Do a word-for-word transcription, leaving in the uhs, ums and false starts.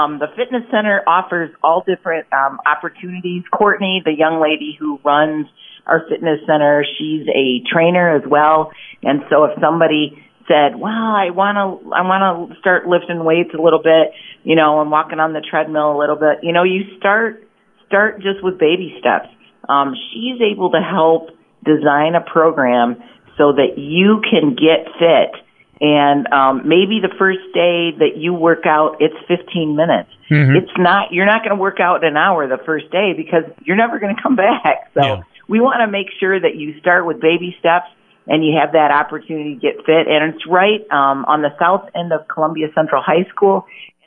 Um, the fitness center offers all different um, opportunities. Courtney, the young lady who runs our fitness center, she's a trainer as well. And so if somebody said, well, I want to, I want to start lifting weights a little bit, you know, and walking on the treadmill a little bit, you know, you start, start just with baby steps. Um, she's able to help design a program so that you can get fit. And um, maybe the first day that you work out, it's fifteen minutes. Mm-hmm. It's not, you're not going to work out an hour the first day because you're never going to come back. So yeah. we want to make sure that you start with baby steps and you have that opportunity to get fit. And it's right um, on the south end of Columbia Central High School.